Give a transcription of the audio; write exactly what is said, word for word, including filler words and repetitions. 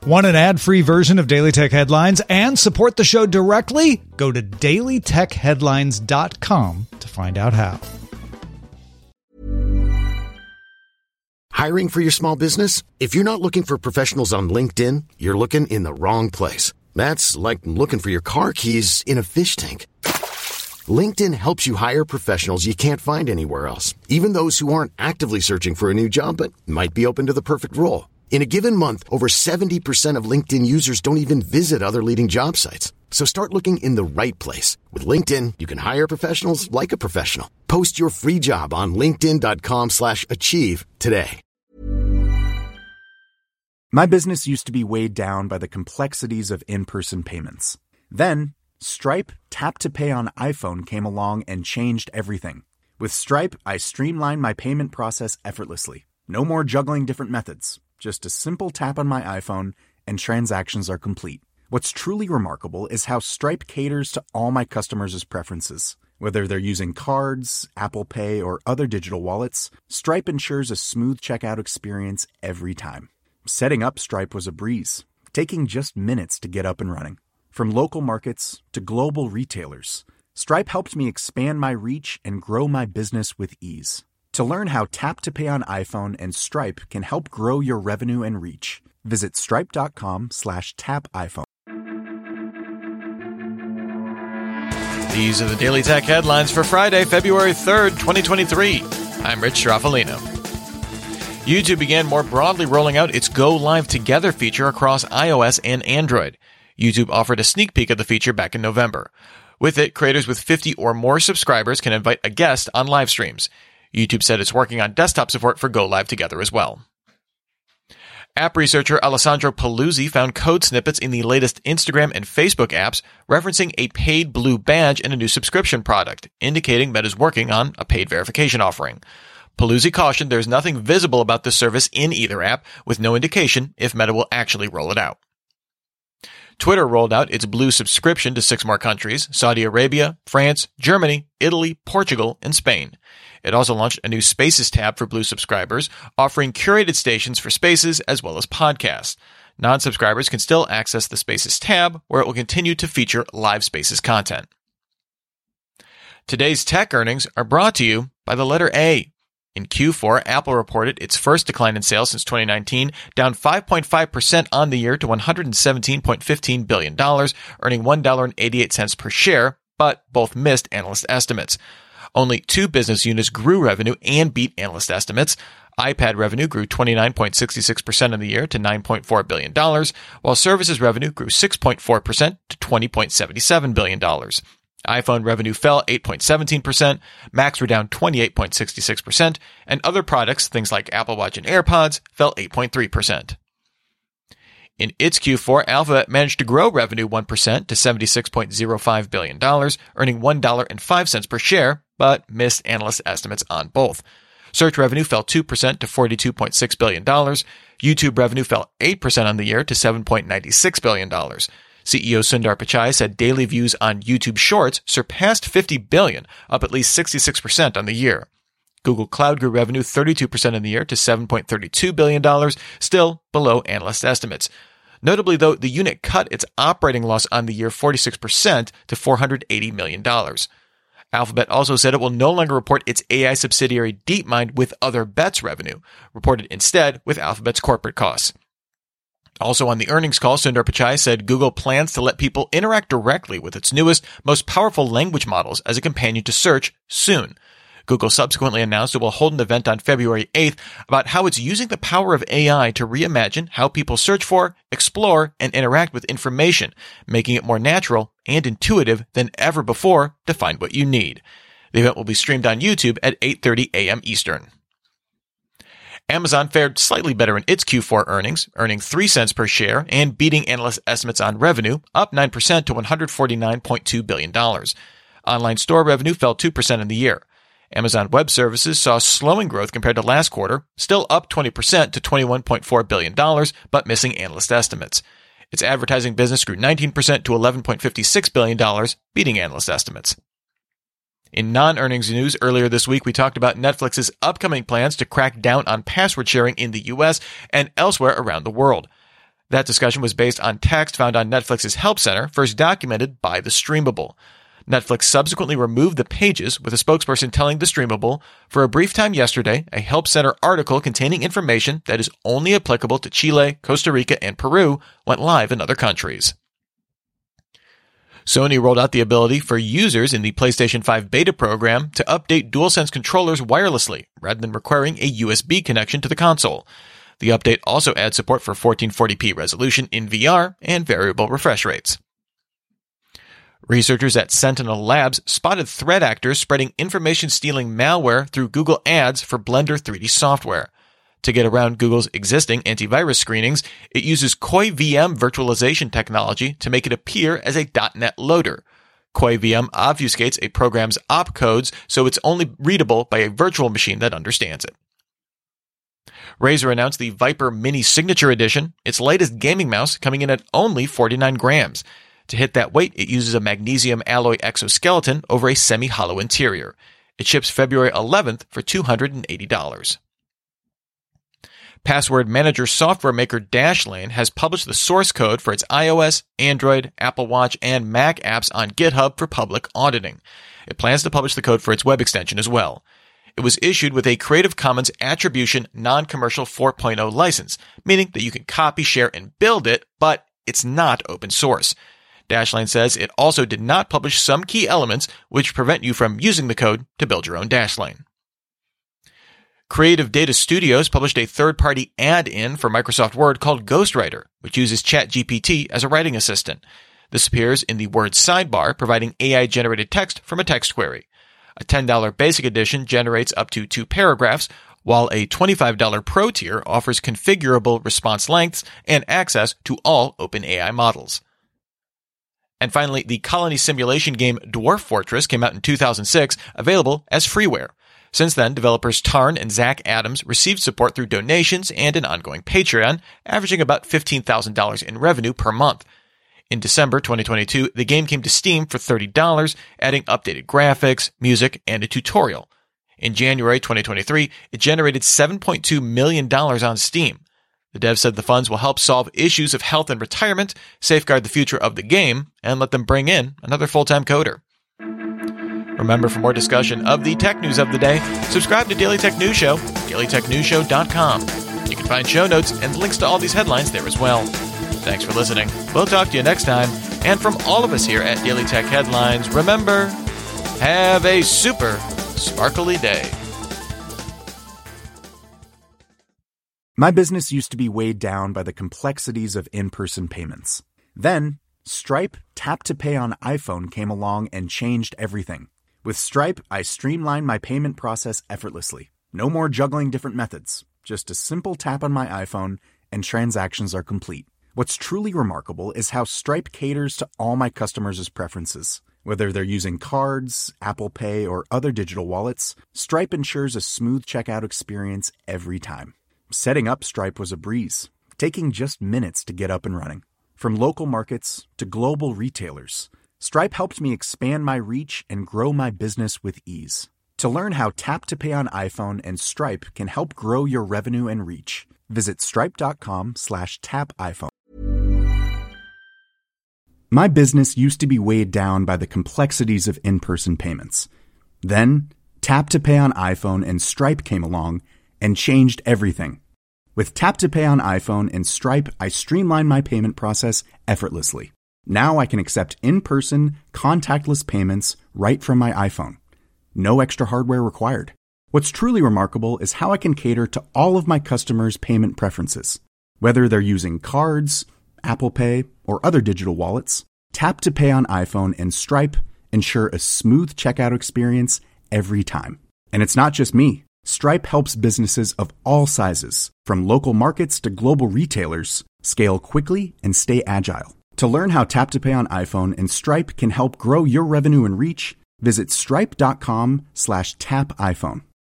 Want an ad-free version of Daily Tech Headlines and support the show directly? Go to daily tech headlines dot com to find out how. Hiring for your small business? If you're not looking for professionals on LinkedIn, you're looking in the wrong place. That's like looking for your car keys in a fish tank. LinkedIn helps you hire professionals you can't find anywhere else, even those who aren't actively searching for a new job but might be open to the perfect role. In a given month, over seventy percent of LinkedIn users don't even visit other leading job sites. So start looking in the right place. With LinkedIn, you can hire professionals like a professional. Post your free job on linkedin dot com slash achieve today. My business used to be weighed down by the complexities of in-person payments. Then, Stripe Tap to Pay on iPhone came along and changed everything. With Stripe, I streamlined my payment process effortlessly. No more juggling different methods. Just a simple tap on my iPhone and transactions are complete. What's truly remarkable is how Stripe caters to all my customers' preferences. Whether they're using cards, Apple Pay, or other digital wallets, Stripe ensures a smooth checkout experience every time. Setting up Stripe was a breeze, taking just minutes to get up and running. From local markets to global retailers, Stripe helped me expand my reach and grow my business with ease. To learn how Tap to Pay on iPhone and Stripe can help grow your revenue and reach, visit stripe.com slash tap iPhone. These are the Daily Tech headlines for Friday, February third, twenty twenty-three. I'm Rich Straffolino. YouTube began more broadly rolling out its Go Live Together feature across iOS and Android. YouTube offered a sneak peek of the feature back in November. With it, creators with fifty or more subscribers can invite a guest on live streams. YouTube said it's working on desktop support for Go Live Together as well. App researcher Alessandro Paluzzi found code snippets in the latest Instagram and Facebook apps referencing a paid blue badge in a new subscription product, indicating Meta's working on a paid verification offering. Paluzzi cautioned there's nothing visible about this service in either app, with no indication if Meta will actually roll it out. Twitter rolled out its blue subscription to six more countries: Saudi Arabia, France, Germany, Italy, Portugal, and Spain. It also launched a new Spaces tab for blue subscribers, offering curated stations for Spaces as well as podcasts. Non-subscribers can still access the Spaces tab, where it will continue to feature live Spaces content. Today's tech earnings are brought to you by the letter A. In Q four, Apple reported its first decline in sales since twenty nineteen, down five point five percent on the year to one hundred seventeen point one five billion dollars, earning one dollar and eighty-eight cents per share, but both missed analyst estimates. Only two business units grew revenue and beat analyst estimates. iPad revenue grew twenty-nine point six six percent in the year to nine point four billion dollars, while services revenue grew six point four percent to twenty point seven seven billion dollars. iPhone revenue fell eight point one seven percent, Macs were down twenty-eight point six six percent, and other products, things like Apple Watch and AirPods, fell eight point three percent. In its Q four, Alphabet managed to grow revenue one percent to seventy-six point zero five billion dollars, earning one dollar and five cents per share, but missed analyst estimates on both. Search revenue fell two percent to forty-two point six billion dollars. YouTube revenue fell eight percent on the year to seven point nine six billion dollars. C E O Sundar Pichai said daily views on YouTube Shorts surpassed fifty billion, up at least sixty-six percent on the year. Google Cloud grew revenue thirty-two percent in the year to seven point three two billion dollars, still below analyst estimates. Notably, though, the unit cut its operating loss on the year forty-six percent to four hundred eighty million dollars. Alphabet also said it will no longer report its A I subsidiary DeepMind with Other Bets revenue, reported instead with Alphabet's corporate costs. Also on the earnings call, Sundar Pichai said Google plans to let people interact directly with its newest, most powerful language models as a companion to search soon. Google subsequently announced it will hold an event on February eighth about how it's using the power of A I to reimagine how people search for, explore, and interact with information, making it more natural and intuitive than ever before to find what you need. The event will be streamed on YouTube at eight thirty a.m. Eastern. Amazon fared slightly better in its Q four earnings, earning three cents per share and beating analyst estimates on revenue, up nine percent to one hundred forty-nine point two billion dollars. Online store revenue fell two percent in the year. Amazon Web Services saw slowing growth compared to last quarter, still up twenty percent to twenty-one point four billion dollars, but missing analyst estimates. Its advertising business grew nineteen percent to eleven point five six billion dollars, beating analyst estimates. In non-earnings news, earlier this week we talked about Netflix's upcoming plans to crack down on password sharing in the U S and elsewhere around the world. That discussion was based on text found on Netflix's Help Center, first documented by The Streamable. Netflix subsequently removed the pages, with a spokesperson telling The Streamable, for a brief time yesterday, a Help Center article containing information that is only applicable to Chile, Costa Rica, and Peru went live in other countries. Sony rolled out the ability for users in the PlayStation five beta program to update DualSense controllers wirelessly, rather than requiring a U S B connection to the console. The update also adds support for fourteen forty p resolution in V R and variable refresh rates. Researchers at Sentinel Labs spotted threat actors spreading information-stealing malware through Google Ads for Blender three D software. To get around Google's existing antivirus screenings, it uses Koi V M virtualization technology to make it appear as a .NET loader. Koi V M obfuscates a program's opcodes so it's only readable by a virtual machine that understands it. Razer announced the Viper Mini Signature Edition, its latest gaming mouse coming in at only forty-nine grams. To hit that weight, it uses a magnesium alloy exoskeleton over a semi-hollow interior. It ships February eleventh for two hundred eighty dollars. Password manager software maker Dashlane has published the source code for its iOS, Android, Apple Watch, and Mac apps on GitHub for public auditing. It plans to publish the code for its web extension as well. It was issued with a Creative Commons Attribution Non-Commercial four point oh license, meaning that you can copy, share, and build it, but it's not open source. Dashlane says it also did not publish some key elements which prevent you from using the code to build your own Dashlane. Creative Data Studios published a third-party add-in for Microsoft Word called Ghostwriter, which uses ChatGPT as a writing assistant. This appears in the Word sidebar, providing A I-generated text from a text query. A ten dollars basic edition generates up to two paragraphs, while a twenty-five dollars Pro tier offers configurable response lengths and access to all OpenAI models. And finally, the colony simulation game Dwarf Fortress came out in two thousand six, available as freeware. Since then, developers Tarn and Zach Adams received support through donations and an ongoing Patreon, averaging about fifteen thousand dollars in revenue per month. In December twenty twenty-two, the game came to Steam for thirty dollars, adding updated graphics, music, and a tutorial. In January twenty twenty-three, it generated seven point two million dollars on Steam. The dev said the funds will help solve issues of health and retirement, safeguard the future of the game, and let them bring in another full-time coder. Remember, for more discussion of the tech news of the day, subscribe to Daily Tech News Show, daily tech news show dot com. You can find show notes and links to all these headlines there as well. Thanks for listening. We'll talk to you next time. And from all of us here at Daily Tech Headlines, remember, have a super sparkly day. My business used to be weighed down by the complexities of in-person payments. Then, Stripe Tap to Pay on iPhone came along and changed everything. With Stripe, I streamlined my payment process effortlessly. No more juggling different methods. Just a simple tap on my iPhone and transactions are complete. What's truly remarkable is how Stripe caters to all my customers' preferences. Whether they're using cards, Apple Pay, or other digital wallets, Stripe ensures a smooth checkout experience every time. Setting up Stripe was a breeze, taking just minutes to get up and running. From local markets to global retailers, Stripe helped me expand my reach and grow my business with ease. To learn how Tap to Pay on iPhone and Stripe can help grow your revenue and reach, visit stripe.com slash tap iPhone. My business used to be weighed down by the complexities of in-person payments. Then, Tap to Pay on iPhone and Stripe came along and changed everything. With Tap to Pay on iPhone and Stripe, I streamlined my payment process effortlessly. Now I can accept in-person, contactless payments right from my iPhone. No extra hardware required. What's truly remarkable is how I can cater to all of my customers' payment preferences. Whether they're using cards, Apple Pay, or other digital wallets, Tap to Pay on iPhone and Stripe ensure a smooth checkout experience every time. And it's not just me. Stripe helps businesses of all sizes, from local markets to global retailers, scale quickly and stay agile. To learn how Tap to Pay on iPhone and Stripe can help grow your revenue and reach, visit stripe.com slash tap iPhone.